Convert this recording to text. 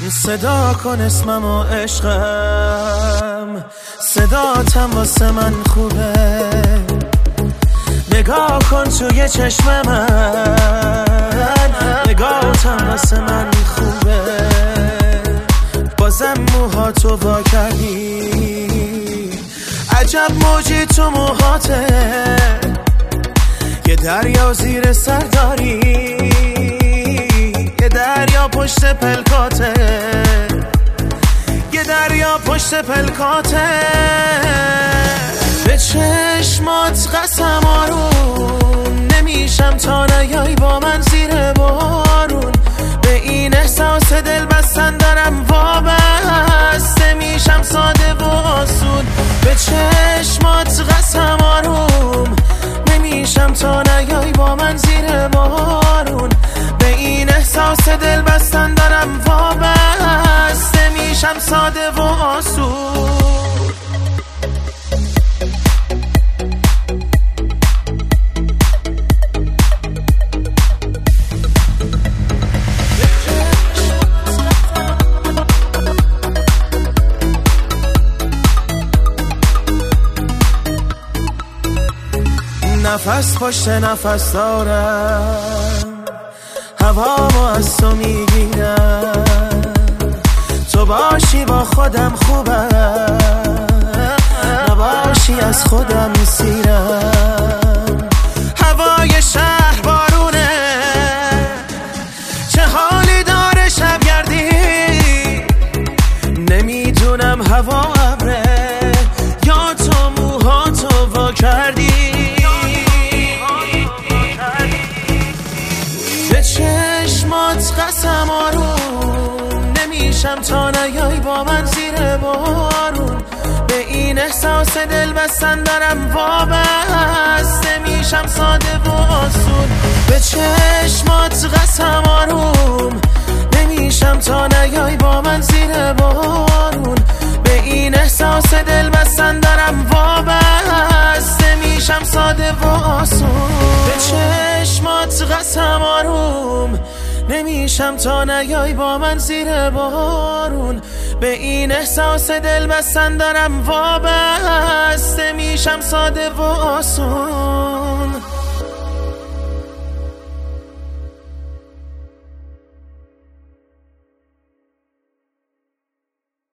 صدا کن اسمم و عشقم، صداتم واسه من خوبه. نگاه کن توی چشم من، نگاهتم واسه من خوبه. بازم موهاتو وا کردی، عجب موجی تو موهاته. یه دریا زیر سر داری، یه دریا پشت پلکاته، یه دریا پشت پلکاته. به چشمات قسم آروم، نمیشم تا نیای با من زیر بارون. به این احساس دل بستن دارم وابسته میشم ساده و آسون. به چشمات قسم آروم، نمیشم تا نیای با من زیر بارون. به این احساس دل بستن دارم وابسته میشم ساده و آسون. نفس پشت نفس دارم، هوامو از تو میگیرم. تو باشی با خودم خوبم، نباشی از خودم سیرم. هوای شهر بارونه، چه حالی داره شبگردی. نمیدونم هوا ابره یا تو موهاتو وا کردی. چشمات قسم آروم، نمیشم تا نیای با من زیر بارون. به این احساس دل بستن دارم وابسته میشم ساده و آسون. به چشمات قسم آروم، نمیشم تا نیای با من زیر بارون. به این احساس دل بستن دارم وابسته میشم ساده و آسون. به چشمات قسم آروم، نمیشم تا نیای با من زیر بارون. به این احساس دل بستن دارم وابسته میشم ساده و آسون.